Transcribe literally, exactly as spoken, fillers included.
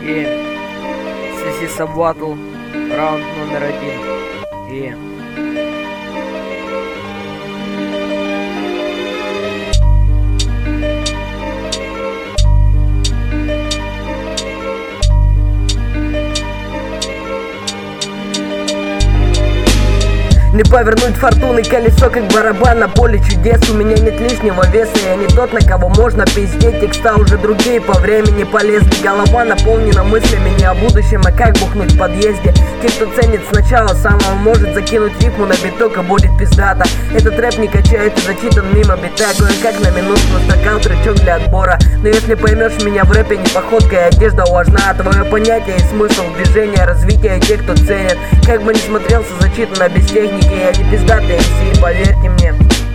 И Сиси Батл, раунд номер один. И не повернуть фортуны колесо, как барабан на поле чудес. У меня нет лишнего веса, я не тот, на кого можно пиздеть. Текста уже другие по времени полезли. Голова наполнена мыслями не о будущем, а как бухнуть в подъезде. Те, кто ценит сначала самого, может закинуть рифму на биток и будет пиздата. Этот рэп не качает и зачитан мимо бита. Кое-как на минуту настрокал трючок для отбора. Но если поймешь меня в рэпе, не походка и одежда важна. Твое понятие и смысл движения, развития тех, кто ценит. Как бы ни смотрелся зачитанно без техники, я не пиздатый эм си, поверьте мне.